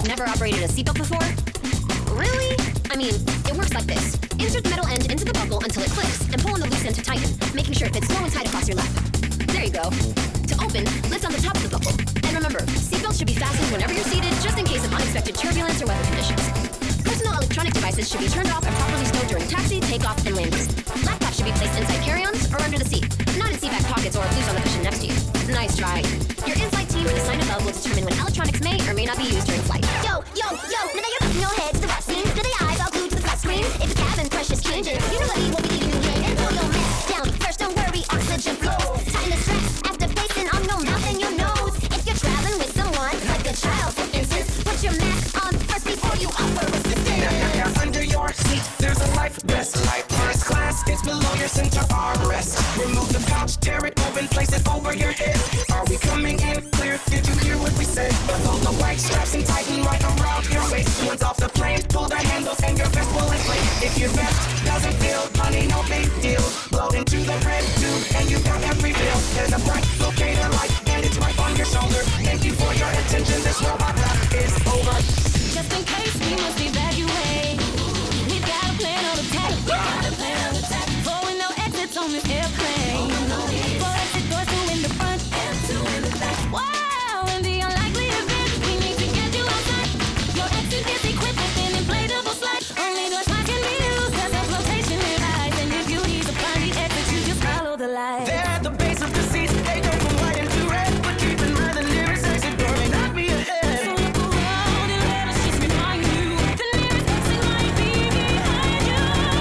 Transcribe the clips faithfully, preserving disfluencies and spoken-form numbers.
never operated a seatbelt before? Really? I mean, it works like this. Insert the metal end into the buckle until it clicks, and pull on the loose end to tighten, making sure it fits low and tight across your lap. There you go. To open, lift on the top of the buckle. And remember, seatbelts should be fastened whenever you're seated, just in case of unexpected turbulence or weather conditions. Personal electronic devices should be turned off and properly stowed during taxi, takeoff, and landing. Laptops should be placed inside carry-ons or under the seat, not in seatback pockets or loose on the cushion next to you. Nice try. Your in-flight team with the sign above will determine when electronics may or may not be used during flight. Yo, yo, yo, now that you're putting your head to the rough scene, do they eyes all glued to the flat screen? If the cabin pressure's changing, you know that he will be leaving you in. Pull your mask down, first don't worry, oxygen flows. Tighten the straps after placing on your mouth and your nose. If you're traveling with someone, like a child for instance, put your mask on first before you offer resistance. Now, now, now, under your seat, there's a life vest. First class, it's below your center armrest. Remove the pouch, tear it open, place it over your head. Are we coming in clear? Did you hear what we said? Pull the white straps and tighten right around your waist. Once off the plane, pull the handles and your vest will inflate. If your vest doesn't feel, honey, no big deal. Blow into the red tube and you got every bill. There's a bright locator light and it's right on your shoulder. Thank you for your attention, this robot rap is over. Just in case we must evacuate, we've got a plan of attack. We got a plan of attack. Four and no exits on this airplane. Four exit doors, two in the front and two in the back. Wow, in the unlikely event we need to get you outside. Your exit is equipped with an inflatable slide. Only doors I can be used as a flotation device. And if you need to find the exit, you just follow the light. They're at the base of the seats, they go from white into red. But keep in mind the nearest exit door may not be ahead. So look around and let us just remind you, the nearest exit might be behind you.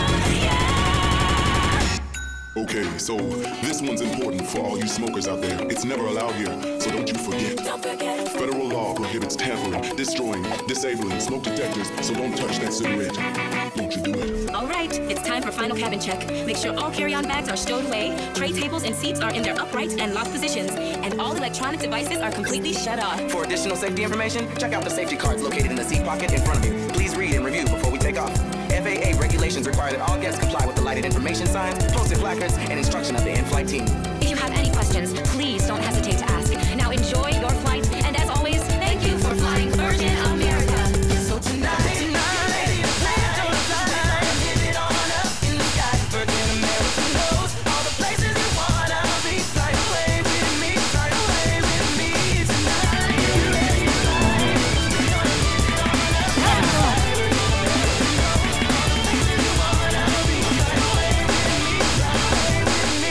Yeah. Okay, so this one's important for all you smokers out there. It's never allowed here, so don't you forget. Don't forget. Federal law prohibits tampering, destroying, disabling smoke detectors, so don't touch that cigarette. Don't you do it. All right, it's time for final cabin check. Make sure all carry-on bags are stowed away, tray tables and seats are in their upright and locked positions, and all electronic devices are completely shut off. For additional safety information, check out the safety cards located in the seat pocket in front of you. Please read and review before we take off. F A A regulations require that all guests comply with the lighted information signs, posted placards, and instruction of the in-flight team. If you have any questions, please don't hesitate to ask. Now enjoy your flight, and as always, thank you for flying Virgin America. So tonight, tonight, you plan to fly, give it on up in the sky. Virgin America knows all the places you wanna be. Fly away with me, fly away with me tonight. You ready to fly? We're gonna give it on up. Virgin America knows all the places you wanna be. Fly away with me, fly away with me,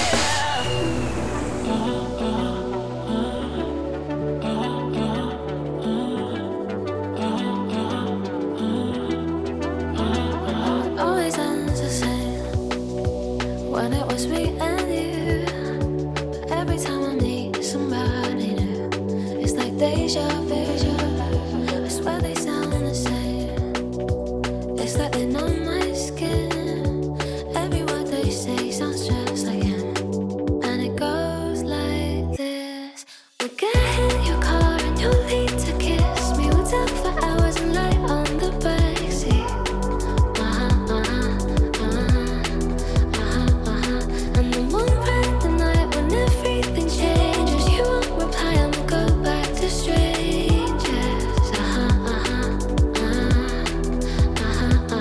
Always ends the same when it was me and you. But every time I meet somebody new, it's like deja vu. I swear they sound the same. It's like they know my skin. Every word they say sounds just like him, and it goes like this. We'll get in your car and you'll need to kiss me. We'll talk for hours and lie on the backseat. And then one bright the night when everything changes, you won't reply and we'll go back to strangers. Uh-huh, uh-huh, uh-huh, uh-huh,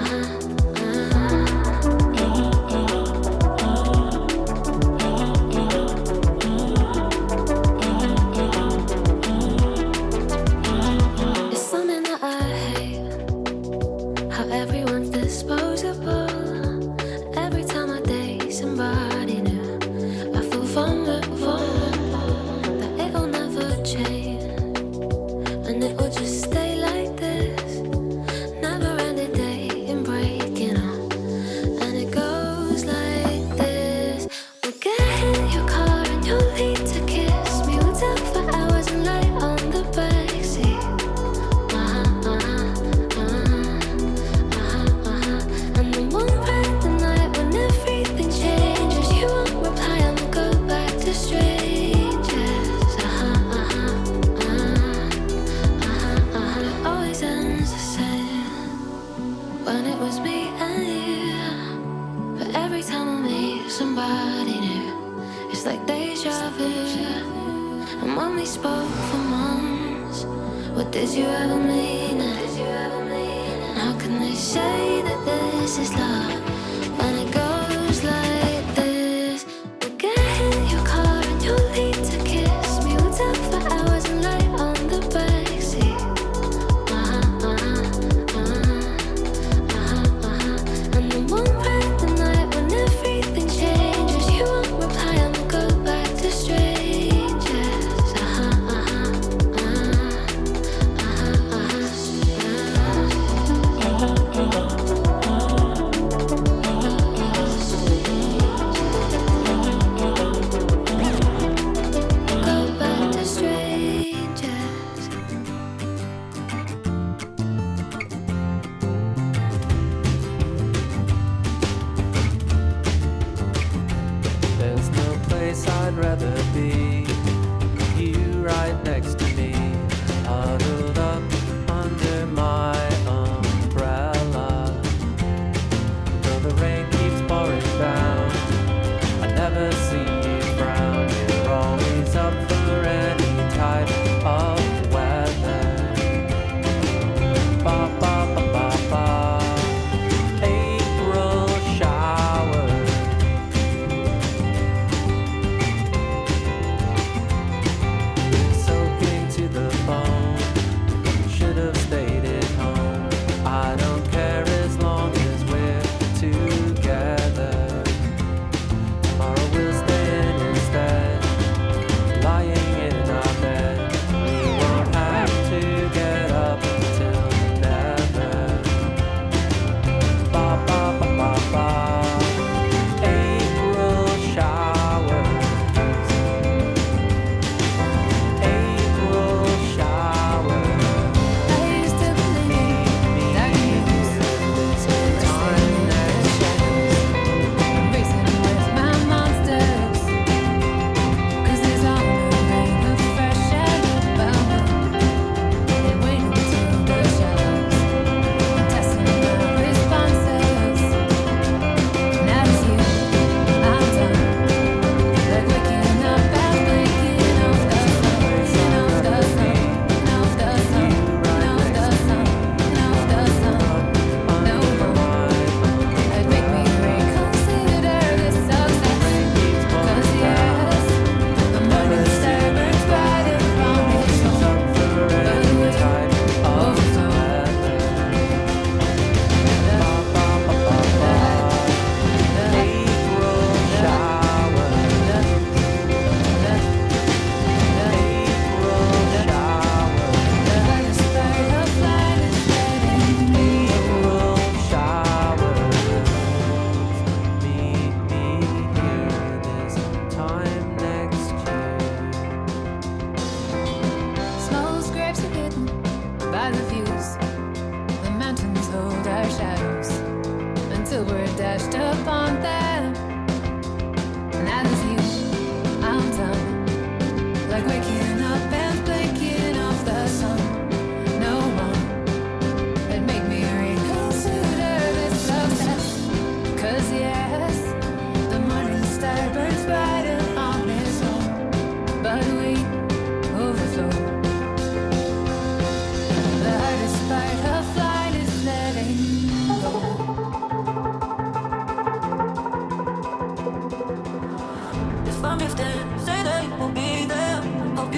uh-huh. It's something that I hate, how everyone's disposable. Every time I date somebody new, I feel vulnerable, that it'll never change, and it will just stay like this. Never ending dating, breaking up, and it goes like this. We'll get in your car and you'll need to kiss me. We'll talk for hours and lie on the backseat. Uh-huh, uh-huh, uh-huh, uh-huh. And then one bright the night when everything changes, you won't reply and we'll go back to strangers. Uh-huh, uh-huh, uh-huh, uh-huh, uh-huh. It always ends the same when it was me and you. But every time I meet somebody new, it's like deja vu. And when we spoke for months, What did you ever mean? How can they say that this is love when it goes like this? We'll get in your car and you'll need to kiss me. We'll talk for hours and lie on the backseat. Uh-huh, uh-huh, uh-huh, uh-huh, uh-huh. And then one bright the night when everything changes, you won't reply and we'll go back to strangers. Uh-huh, uh-huh, uh-huh, uh-huh, uh-huh. Go back to strangers. There's no place I'd rather be. You right next to me, huddled up under my umbrella. Though the rain keeps pouring down, I never see you frown. You're always up for any type of weather. Ba ba ba ba ba. April shower. Soaking to the bone. Should have stayed at home. I don't care as long as we're together. Tomorrow we'll stay in instead, lying in our bed. We won't have to get up till never. Ba ba ba ba ba. April showers. April showers. I used to believe that you spend time next shadows. I'm racing with my monsters, 'cause there's already the fresh air about me. And waiting until the shadows, I'm testing my responses. Now it's you, I'm done. Like waking up and blinking off the sun, off the sun, off the sun, off the sun, off the sun. No more. It make me reconsider this success. 'Cause yes, the morning star burns bright and wrong its own. But we're overflow. Like a spurt of light is letting me go. Meet me here this time next year. Small scrapes are hidden by the views. The mountains hold our shadows until we're dashed upon them. And that is you, I'm done. Like waking up and blinking off the sun. No one that make me reconsider this success. 'Cause yes, the morning star burns brighter on its own. But we overflow. The hardest part of flight is letting go. If I'm drifting, say they will be there. Hope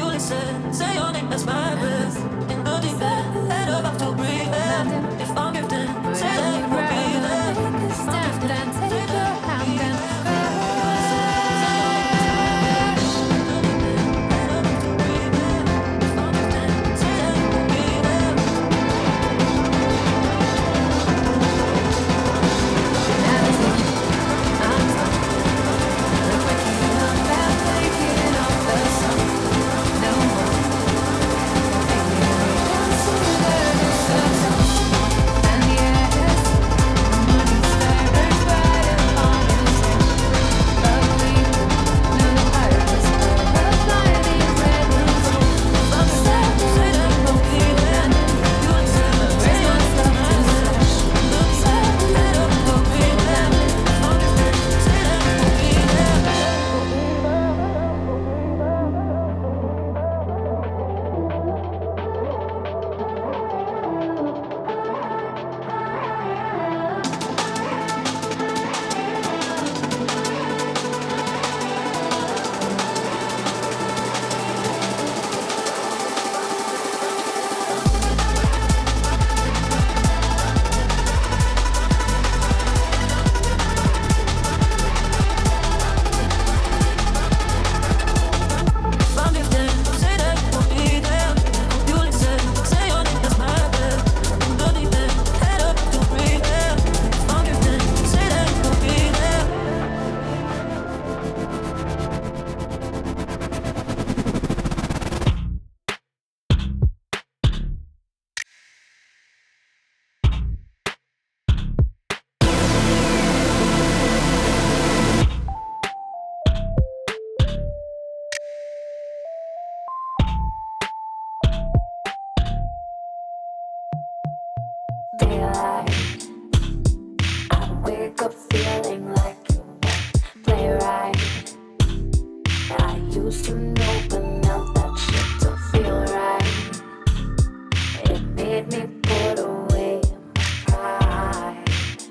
up feeling like you won't play right. I used to know, but now that shit don't feel right. It made me put away my pride.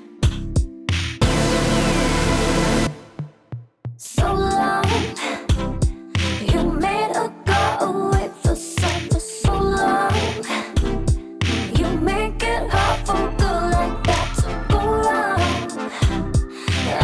So long, you made a go away for so, for so long. You make it hard for good like that to go wrong.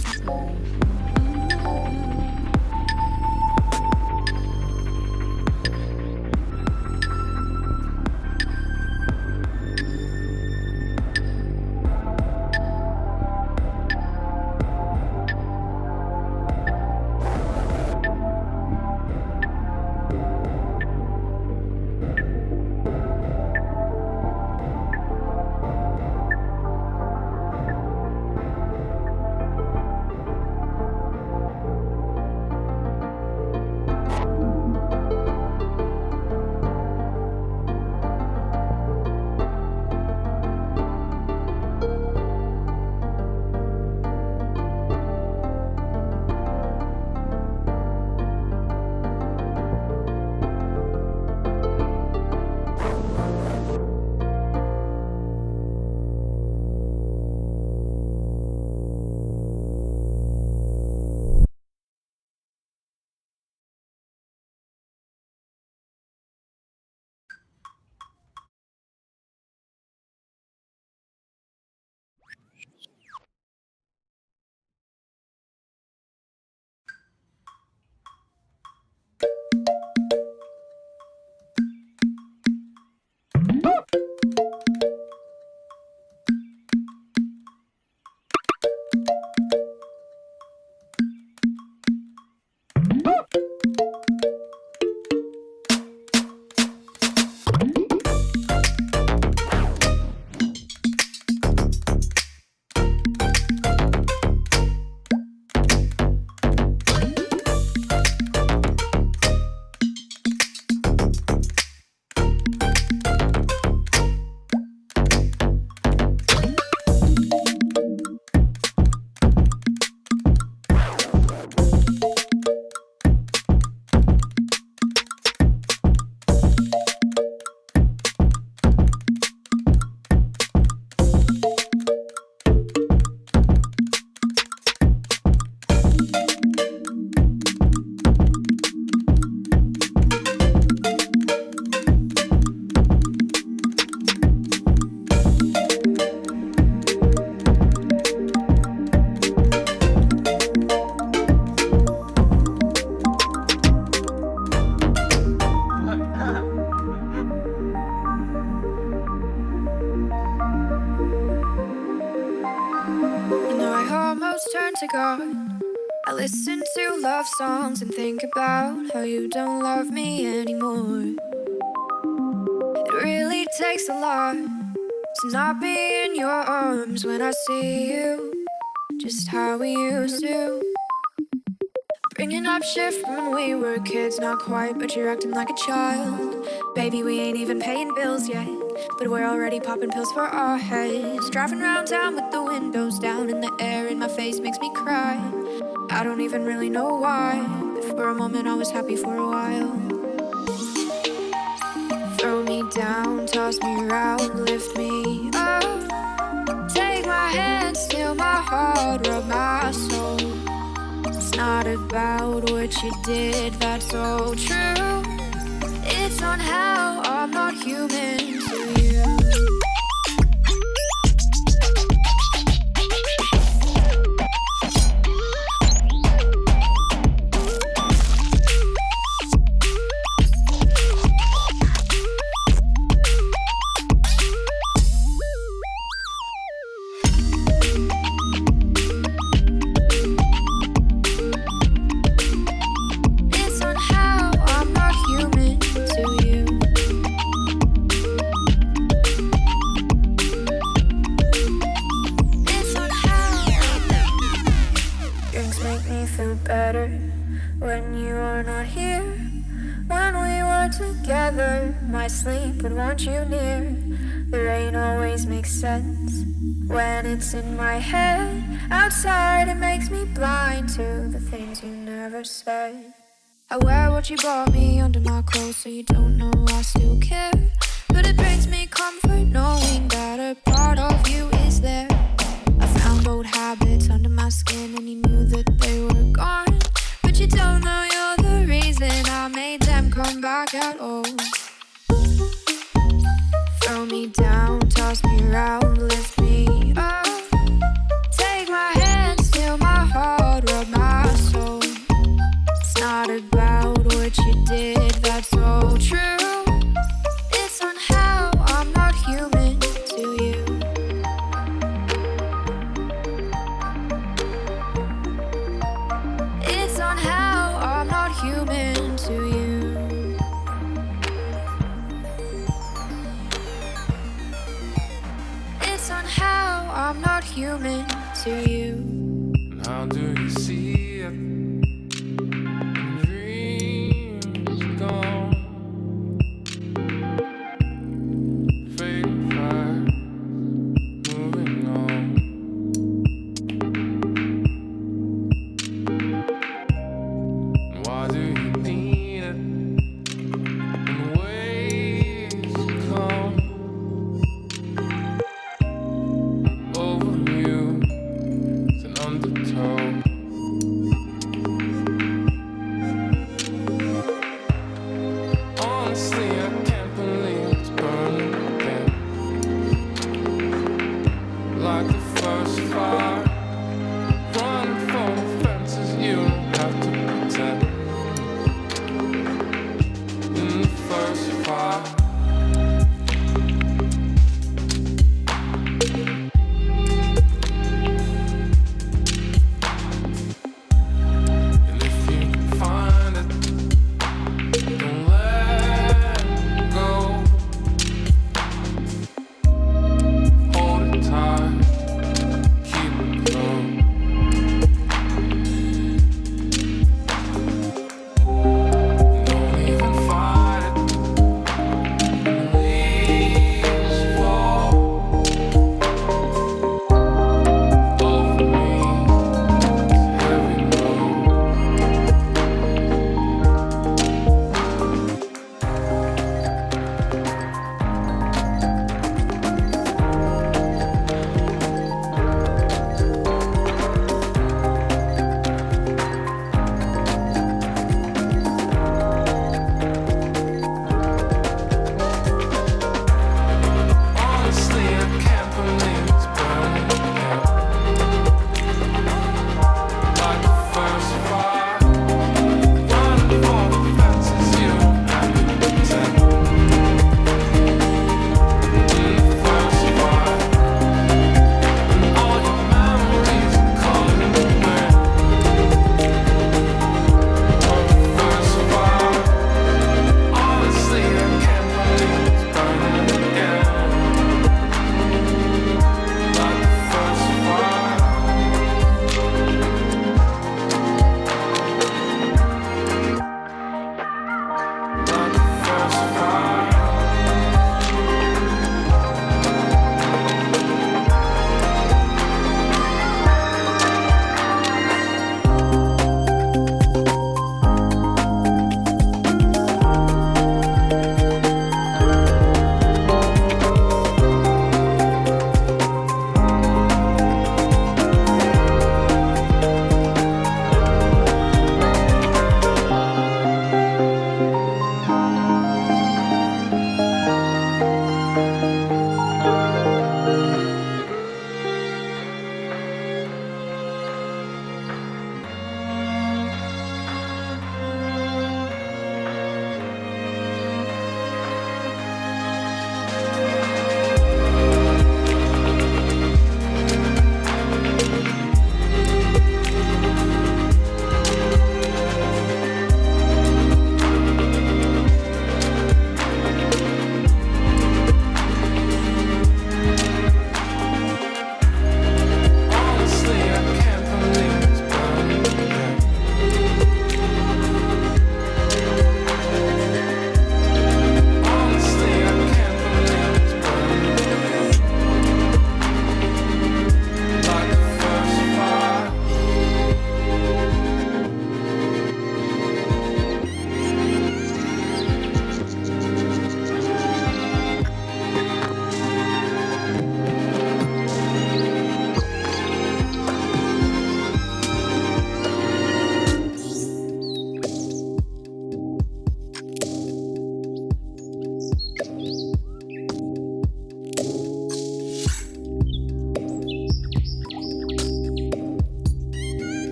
to God. I listen to love songs and think about how you don't love me anymore. It really takes a lot to not be in your arms when I see you just how we used to. Bringing up shit from when we were kids, not quite, but you're acting like a child. Baby, we ain't even paying bills yet, but we're already popping pills for our heads. Driving around town with the windows down and the air in my face makes me cry. I don't even really know why, but for a moment I was happy for a while. Throw me down, toss me around, lift me up. Take my hand, steal my heart, rub my soul. It's not about what you did, that's so true. It's on how I'm not human to you. My sleep would want you near. The rain always makes sense when it's in my head. Outside it makes me blind to the things you never said. I wear what you bought me under my clothes so you don't know I still care. But it brings me comfort knowing that a part of you is there. I found old habits under my skin and you knew that they were gone. But you don't know you're the reason I made them come back at all. Throw me down, toss me around, lift me up. Take my hand, steal my heart. human to you. And how do you see it? Dreams gone, fading fast, moving on. And why do you need it? And ways come over you to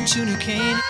to New Canaan.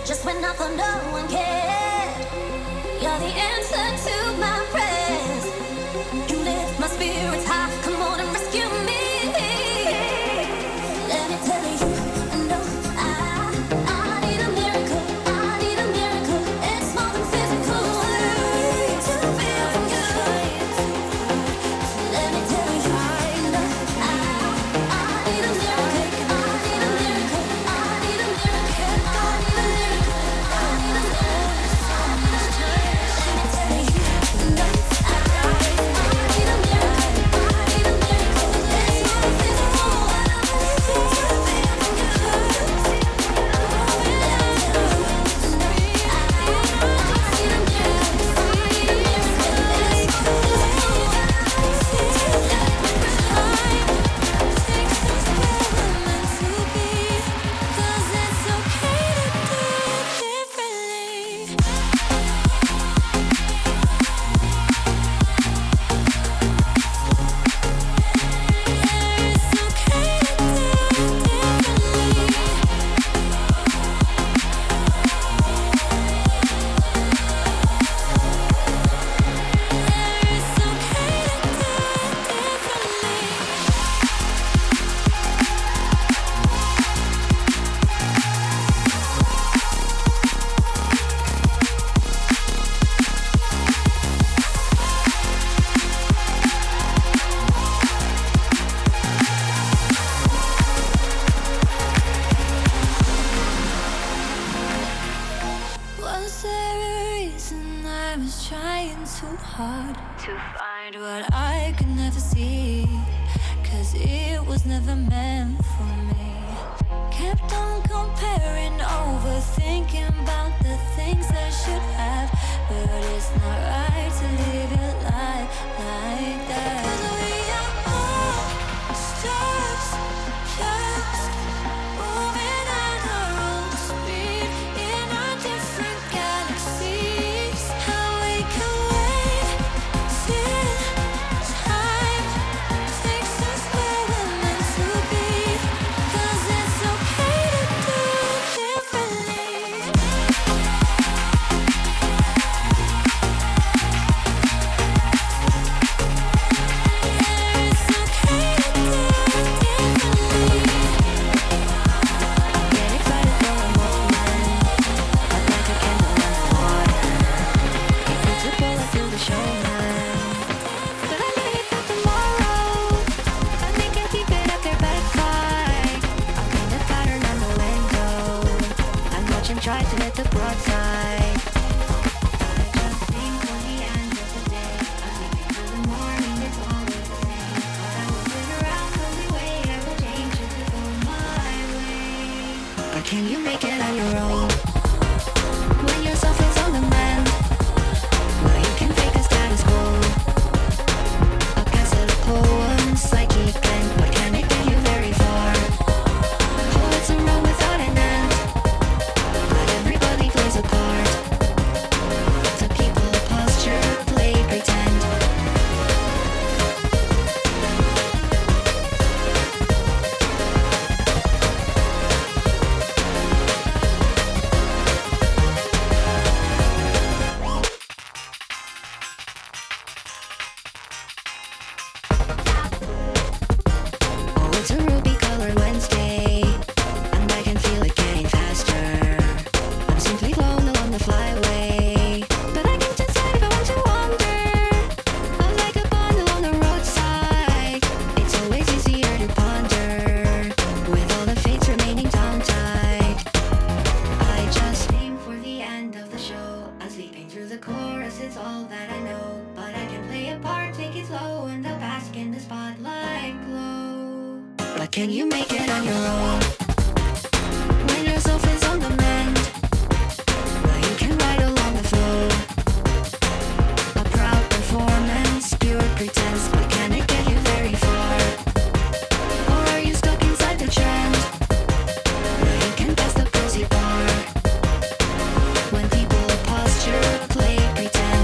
just when I thought no one cared. You're the answer to my prayers. You lift my spirits high. Come on and rescue me. Let me tell you, no, I, I need a miracle. I need a miracle. It's more than physical. To feel from you. Let me tell you, no, I, I need a miracle. I need a miracle. I need a miracle. I need a miracle. I need a miracle. Let me tell you, no, I, I need a miracle. I need a miracle. It's more than physical. To feel from you. Was there a reason I was trying too hard to find what I could never see? Cause it was never meant for me. Kept on comparing, overthinking about the things I should have. But it's not right to live your life like that. 'Cause we are all stars, just moving at our own speed in our different galaxies. How we can wait till time takes us where we're meant to be. 'Cause it's okay to do differently. It's okay to do differently. Get excited for a moment, but like a candle in the water. Need to pull it through the showman, but I know you got tomorrow. I think I keep it up there backside. I'll paint a pattern on the window and watch him try to hit the broadside. I just think for the end of the day, I'm leaving for the morning. It's always the same, but I will figure out the only way I will change is to go my way. But can you make it on your own? When yourself is on the mend, well, you can fake a status quo. A cassette of poems, psychic blend, but can it get you very far? Poets are wrong without an end, but everybody plays a part. The people posture, play, pretend. Oh, it's a ruby colored Wednesday, and I can feel it getting faster. I'm simply flown along the flyway, but I can decide if I want to wander. I'm like a bundle on the roadside. It's always easier to ponder with all the fates remaining tongue tied. I just aim for the end of the show. I'm sleeping through the chorus, it's all that I know. But I can play a part, take it slow, and I'll bask in the spotlight glow. But can you make it on your own? When yourself is on the mend, well, you can ride along the flow. A proud performance, pure pretense, but can it get you very far? Or are you stuck inside the trend? Well, you can pass the cozy bar. When people posture, play, pretend.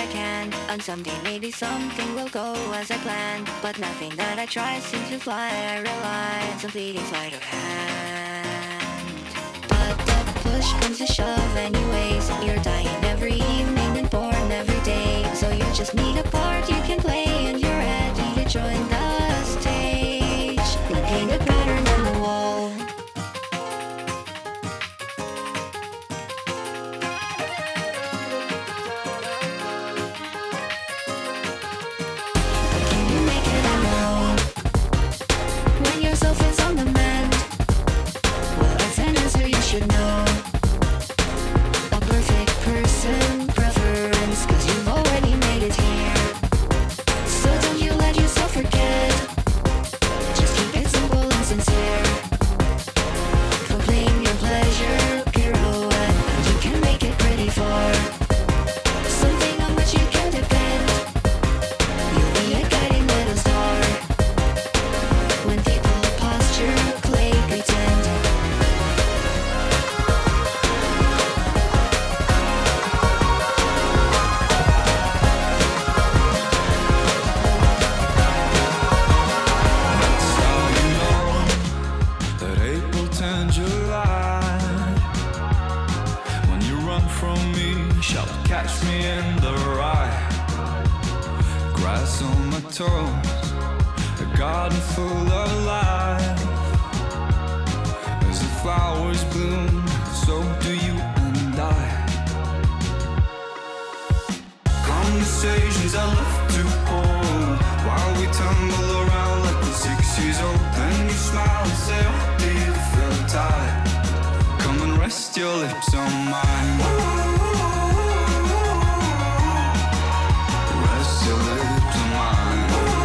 I can. And someday maybe something will go as I planned. But nothing that I try seems to fly. I rely on some fleeting sleight of hand. But the push comes to shove anyways. You're dying every evening and born every day. So you just need a part you can play, and you're ready to join the stage. And paint a pattern on the wall. Should know a perfect person preference, 'cause you've already made it here. So don't you let yourself forget. Just keep it simple and sincere. Proclaim your pleasure, pirouette, and you can make it pretty far. Something on which you can depend. You'll be a guiding little star. When people posture, play pretend. Catch me in the rye, grass on my toes, a garden full of life. As the flowers bloom, so do you and I. Conversations I love to hold while we tumble around like we're six years old. Then you smile and say, oh, do you feel tired? Come and rest your lips on mine. Your lips on mine.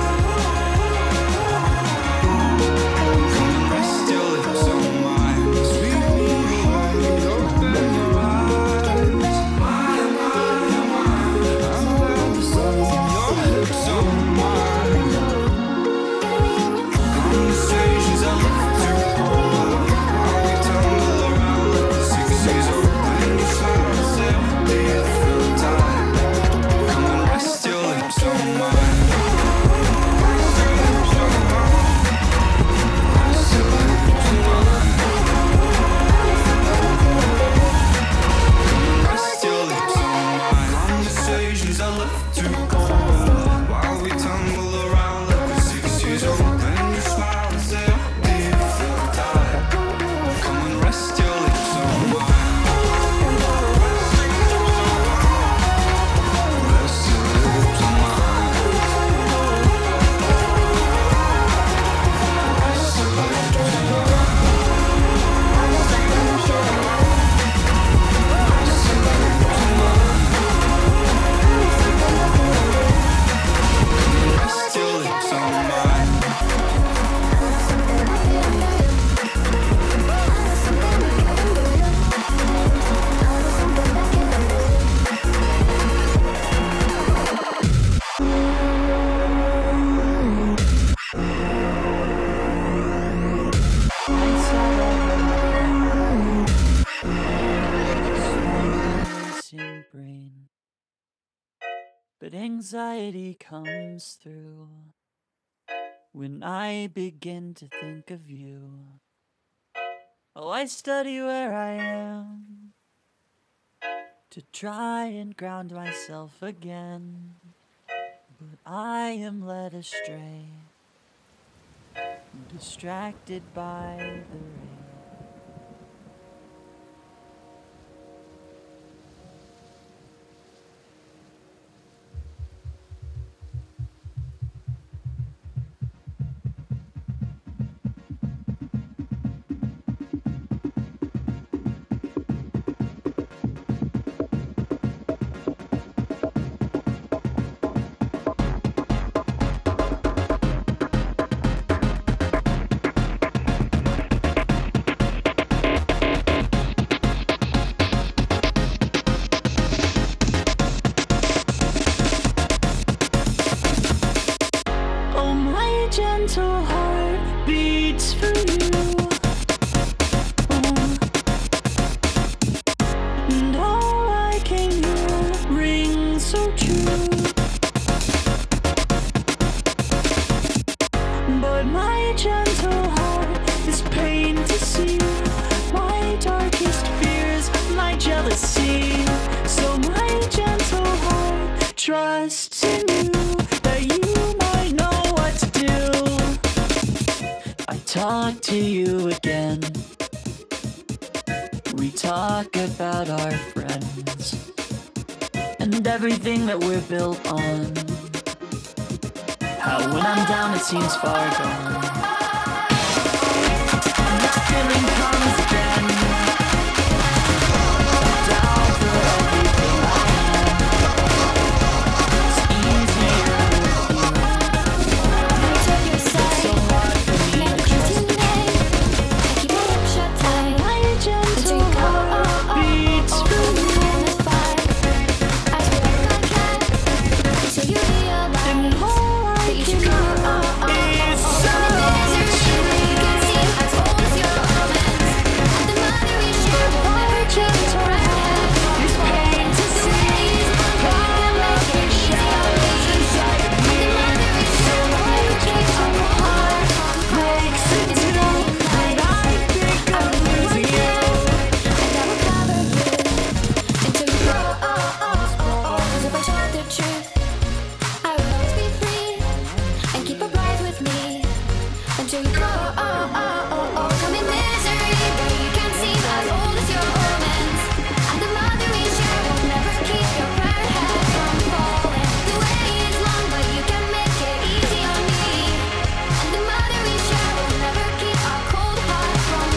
Come and rest your lips on mine. Sweet me away, open your eyes. Mine, mine, mine. Your lips on mine. Conversations I love to hold while we tumble around like we're six years old. When you smile and say, oh, do you feel tired? Come and rest your lips on mine. Rest your lips on mine. Conversations I love to hold while we tumble around like we're six years old. When you smile and say, oh, do you feel tired? Come and rest your lips on mine. Rest your lips on mine. Rest your lips on mine. Rest your lips on mine. Missing brain, but anxiety comes through when I begin to think of you. Oh, I study where I am to try and ground myself again, but I am led astray, distracted by the rain. trust in you, that you might know what to do. I talk to you again. We talk about our friends and everything that we're built on. How when I'm down it seems far gone. And that feeling comes again. Down for everything I am. It's easier with you. It's so hard for me to trust you. Keep my lips shut tight. My gentle heart beats for you. I swear I can't until you realize And all I that you can should go. is Until you go, oh, oh, oh, oh, come in misery, but you can't seem as old as your romance. And the mother we share will never keep your proud head from falling. The way is long, but you can make it easy on me. And the mother we share will never keep our cold heart from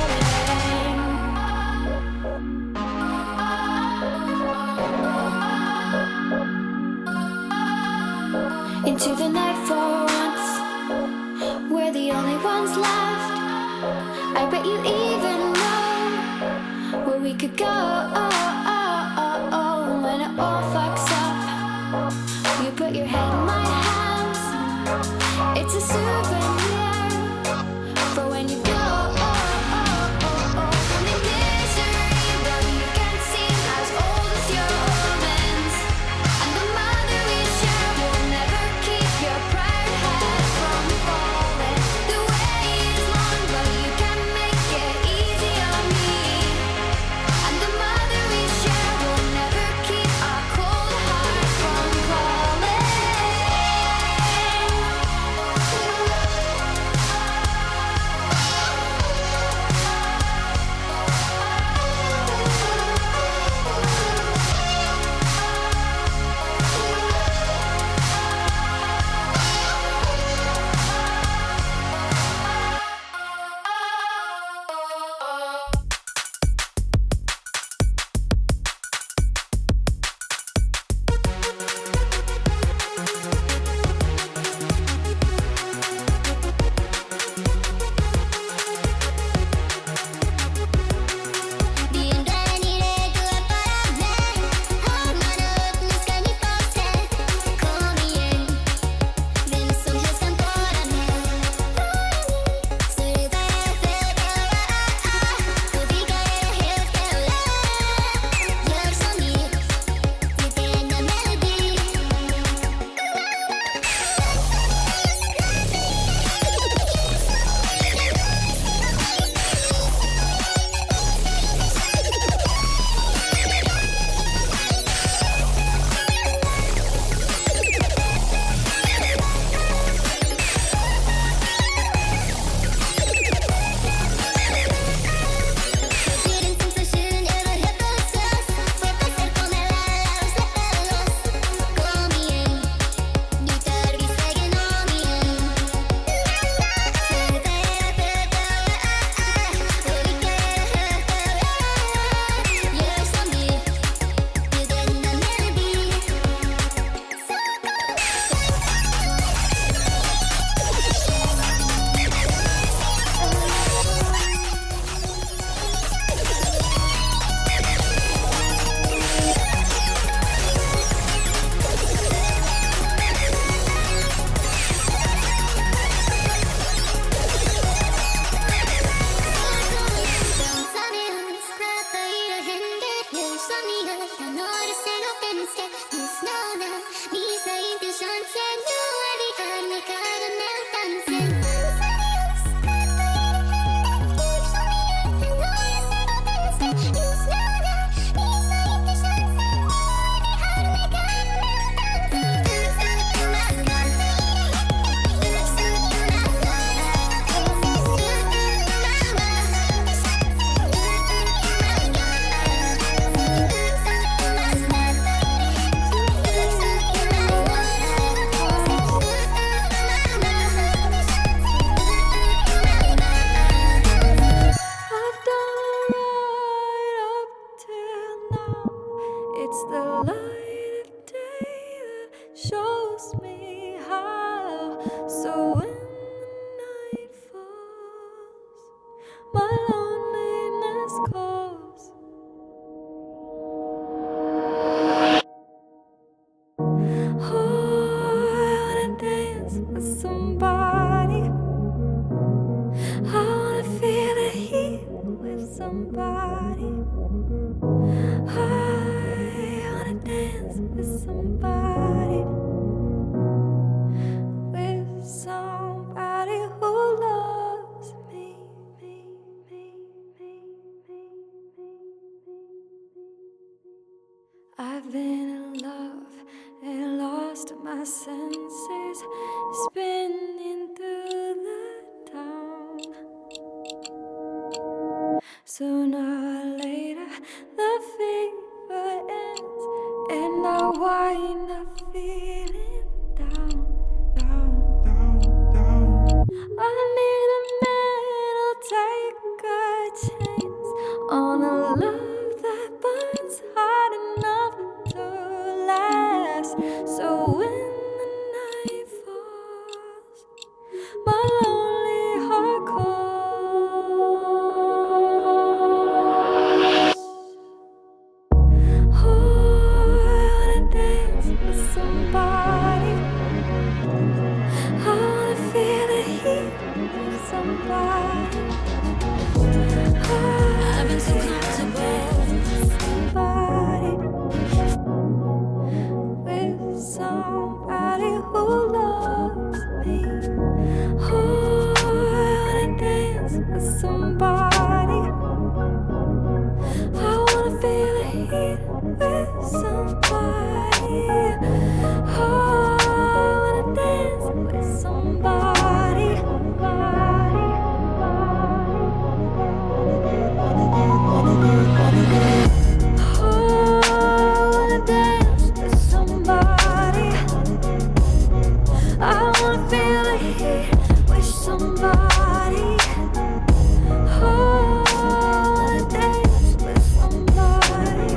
falling. Into the night for once. We're the only ones left. I bet you even know where we could go. Oh, oh, oh, oh. When it all fucks up, you put your head in my hands. It's a souvenir for when you go. Oh, oh, oh, oh. From the misery where you can't seem as old as your romance. And the mother we share will never keep your proud head from falling. The way is long, but you can make it easy on me. And the mother we share will never keep our cold heart from falling. lost me. How? So when the night falls, my loneliness calls. Oh, I wanna dance with somebody. I wanna feel the heat with somebody. I wanna dance with somebody. With somebody who loves me. I've been in love and lost my senses, spinning through the town. Sooner or later, the fever ends, and I wind up feeling down, down, down, down. I need a man who'll take a chance on a love that burns hard enough to last. So when the night falls, my lonely heart calls. Somebody, I wanna feel the heat with somebody. I've been so comfortable with somebody, with somebody who loves me. Oh, I wanna dance with somebody. I wanna feel the heat with somebody. Oh, I wanna dance with somebody. Oh, I wanna dance with somebody. I wanna feel the heat with somebody. Oh, I wanna dance with somebody.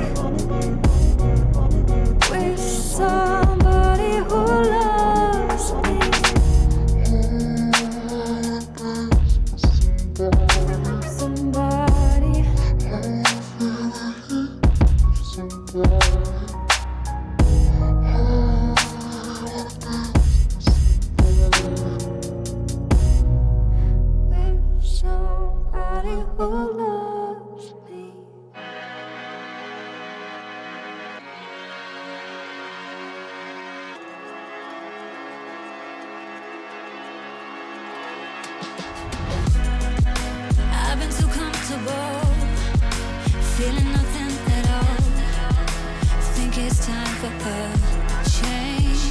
With somebody who loves me. Somebody. With somebody who loves me. I've been too comfortable, feeling nothing at all. Think it's time for a change.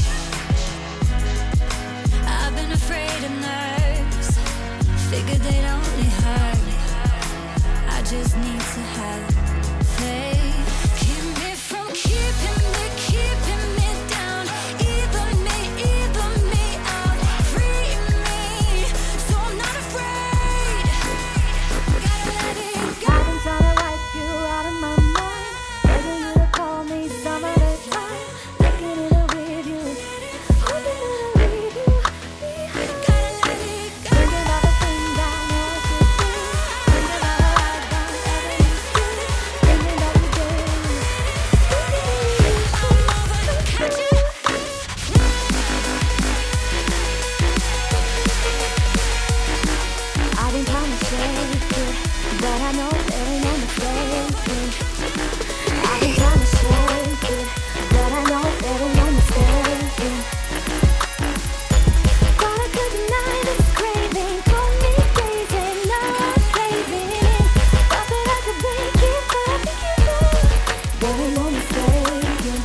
I've been afraid of nerves, figured they'd only hurt. I just need to have faith. Keep me from keeping me, keeping me down. Either me, either me out. Free me, so I'm not afraid. Gotta let it go. I've been trying to wipe you out of my mind, begging you to call me some other time. Thinking it'll leave you, hoping it'll leave you behind. Gotta let it go. Thinking about the things I know I should do. Thinking about how I got everything used to. Thinking about you, baby. I've been trying to shake it, but I know there ain't no mistaking. I've been trying to shake it, but I know there ain't no mistaking. Got a good night, this craving, call me crazy, now I'm craving. Thought that I could break it, but I think you know there ain't no mistaking.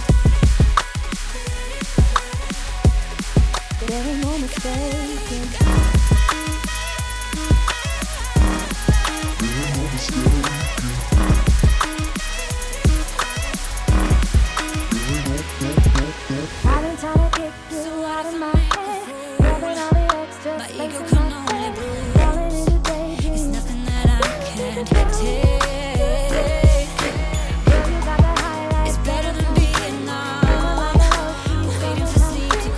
There ain't no mistaking. I've been trying to kick you out of my head, rubbing all the extra space in my head, falling into daydreams. It's nothing that I can't take. Girl, you got the highlights. It's better than being numb, waiting for sleep to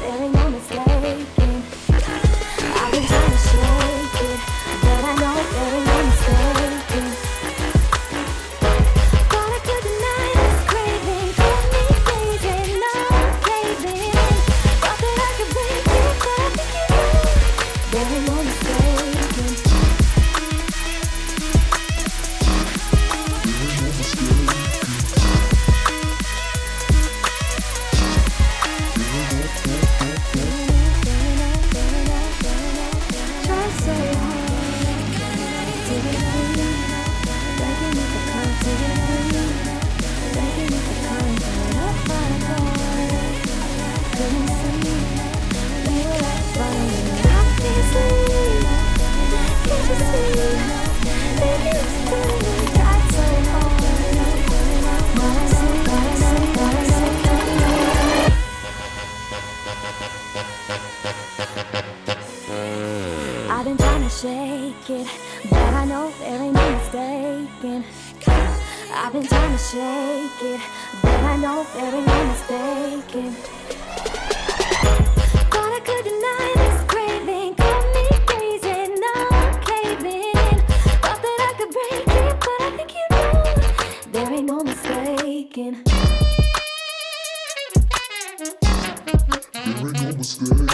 there ain't no mistaking. I've been trying to shake it, but I know there ain't no mistaking. Thought I could deny this craving, got me crazy, no caving. Thought that I could break it, but I think you know there ain't no mistaking. I've been trying to shake it, but I know there ain't no mistaking. I've been trying to shake it, but I know there ain't no mistaking. Thought I could deny this craving, got me crazy, no caving. Thought that I could break it, but I think you know there ain't no mistaking. There ain't no mistaking.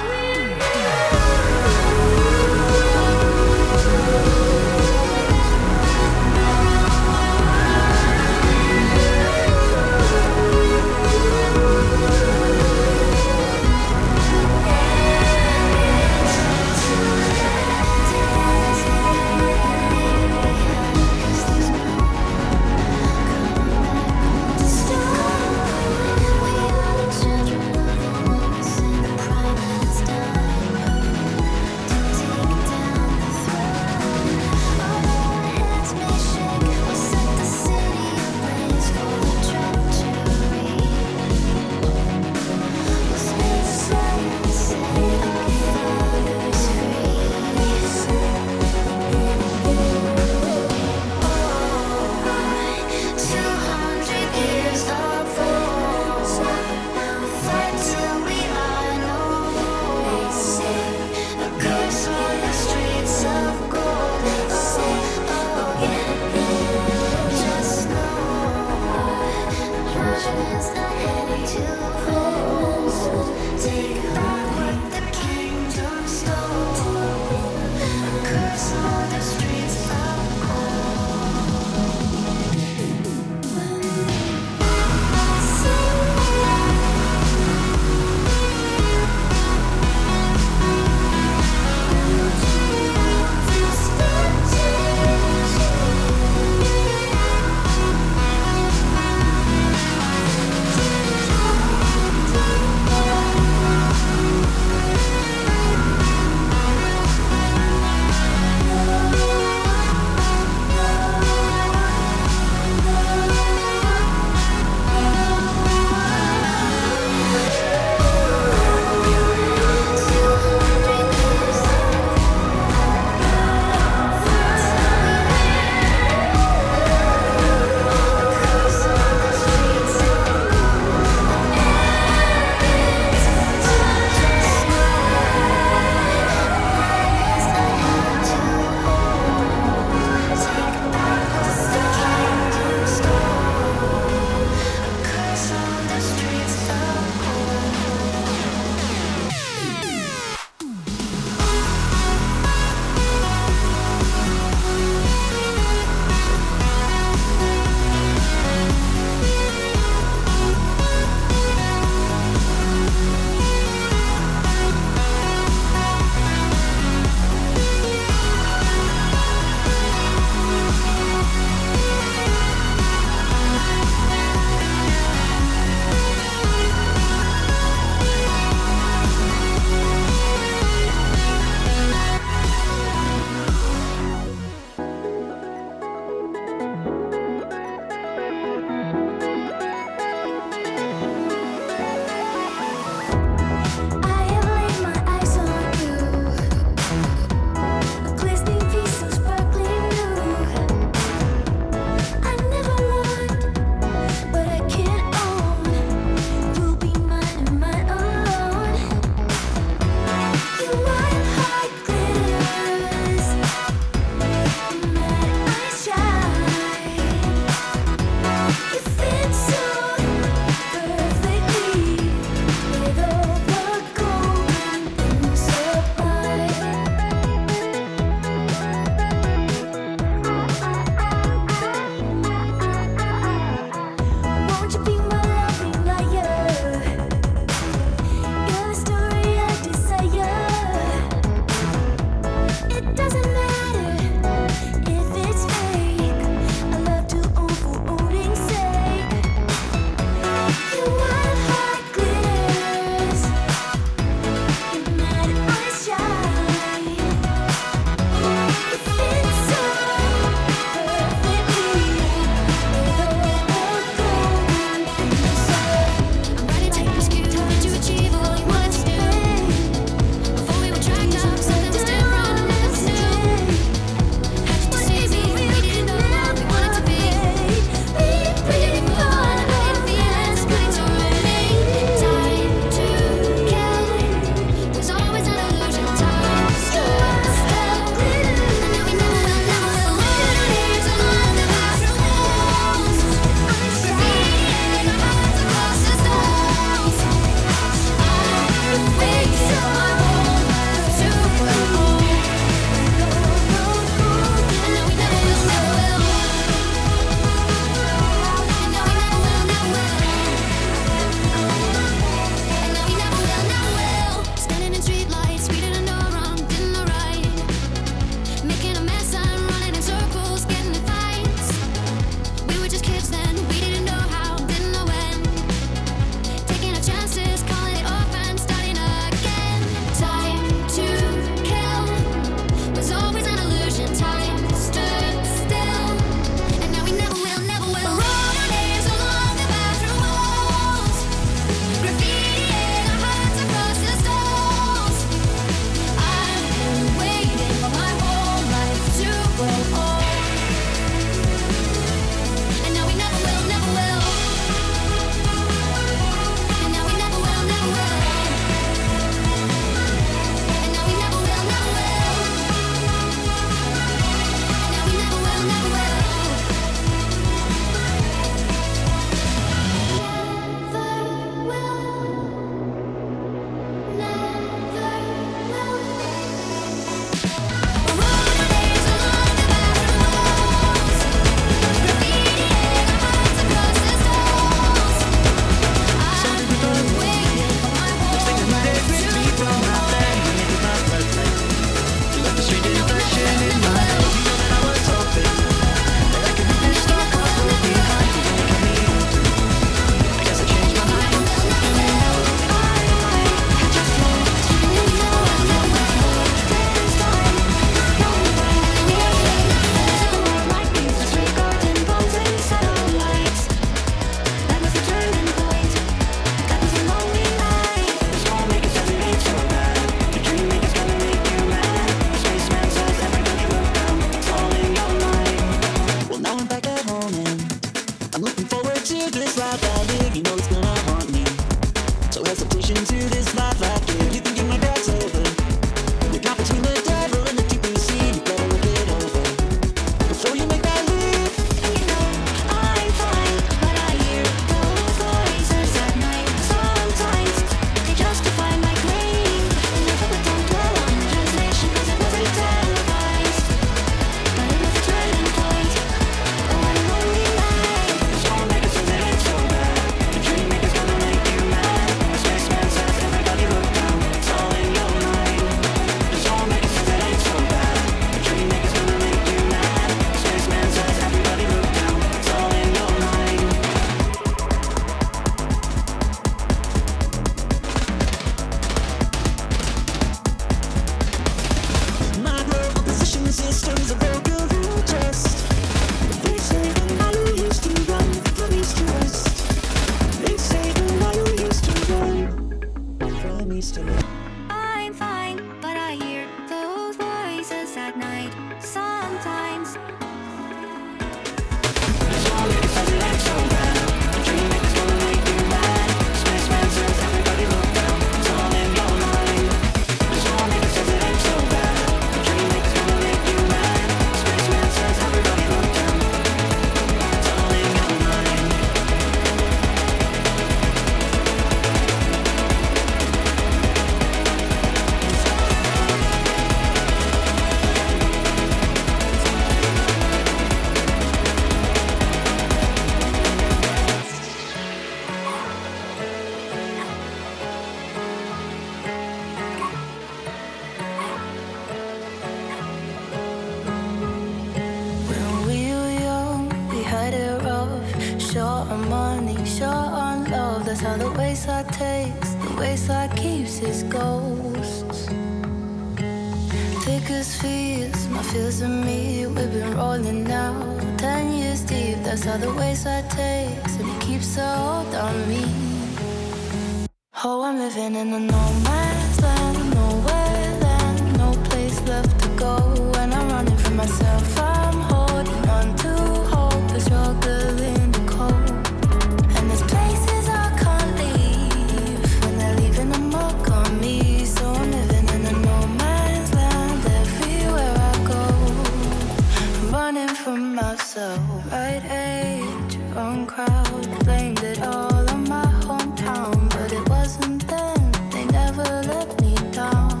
on money, short on love. That's how the wayside takes, the wayside keeps its ghosts. Thick as fears, my fears and me, we've been rolling now. Ten years deep, that's how the wayside takes, and it keeps a hold on me. Oh, I'm living in a no man's land, nowhere land, no place left to go. And I'm running from myself, I'm holding on to hope, a struggle in the cold. And there's places I can't leave, and they're leaving a mark on me. So I'm living in a no man's land, everywhere I go. I'm running from myself, right age, wrong crowd, blamed it all on my hometown, but it wasn't then, they never let me down.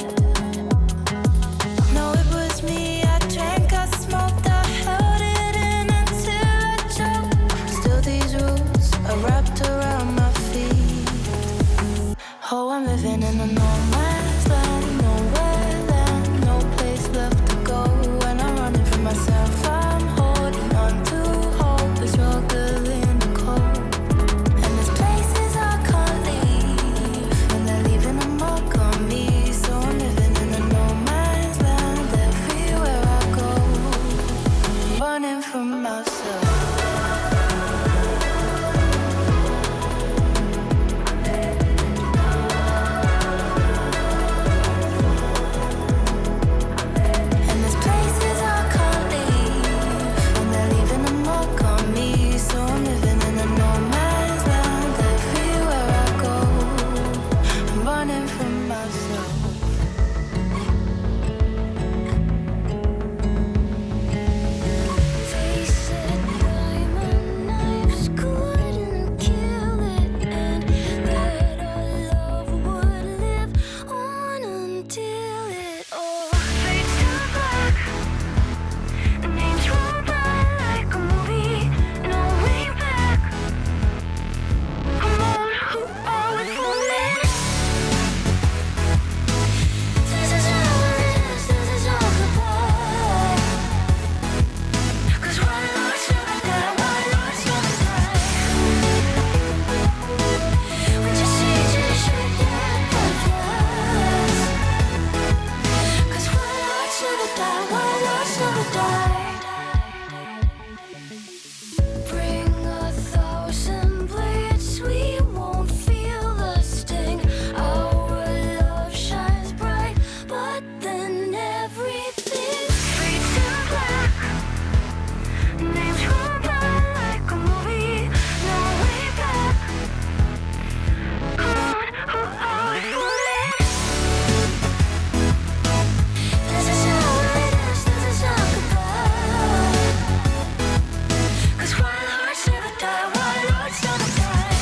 No, it was me, I drank, I smoked, I held it in until I choked. Still these rules are wrapped around my feet. Oh, I'm living in a no man's land, nowhere land, no place left to go. And I'm running from myself, I'm holding on to hope, a struggle in the cold. And there's places I can't leave, and they're leaving a mark on me. So I'm living in a no man's land, everywhere I go, running from myself. And there's places I can't leave, and they're leaving a mark on me. So I'm living in a no man's land, everywhere I go, I'm running from myself. They said diamond knives couldn't kill it, and that our love would live on until it all fades to black. Names roll by like a movie, no way back. Come on, who are we fooling? This is how it is, this is all goodbye. 'Cause one life's never that, one life's never that. We just see each other shake that butterflies. 'Cause one life's never that, one life's never died. Bring a thousand blades, we won't feel the sting. Our love shines bright, but then everything fades to black. Names roll by like a movie, no way back. Come on, who are we fooling? This is how it is, this is our goodbye. 'Cause one heart's never die, one heart's never die.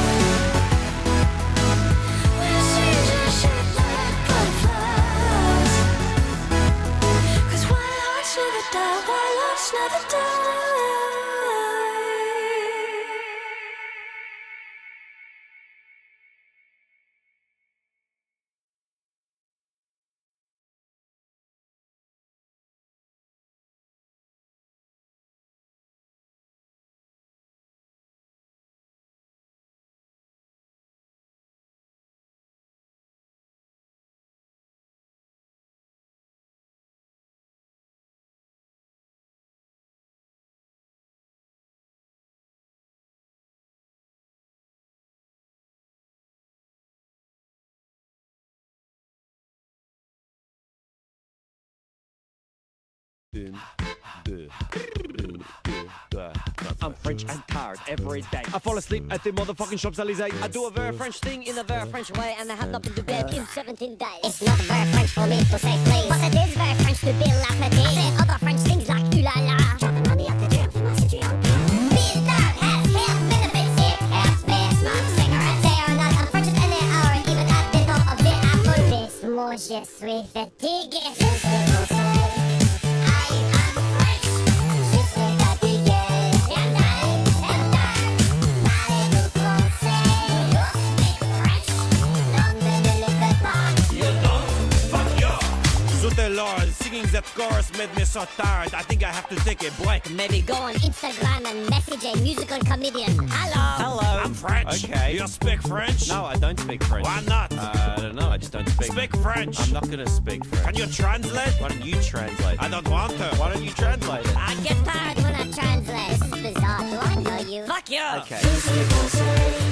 We just see each other shake like butterflies. 'Cause one heart's never die, one heart's never die. I'm French and tired every day. I fall asleep at the motherfucking Champs-Élysées. I do a very French thing in a very French way, and I have up into bed in seventeen days. It's not very French for me to say please, but it is very French to be l'appétit. I say other French things like ooh la la. Dropping money up the gym for my situation. Being dark has health benefits, it helps me smoke cigarettes. They are not unfrench any hour, even at the top of the apple. This more je suis fatigué. Je sais français. I am French. Je suis fatigué. And I am dark. Parlez-vous français? You speak French. Don't me le faites pas. So the Lord singing that chorus made me so tired. I think I have to take a break. Maybe go on Instagram and message a musical comedian. Hello. Hello. I'm French. Okay. You speak French? No, I don't speak French. Why not? Uh, I don't know. I just don't speak. Speak French. I'm not gonna speak French. Can you translate? Why don't you translate? I don't want to. Why don't you translate it? I get tired when I translate. This is bizarre. Do I know you? Fuck you. Okay.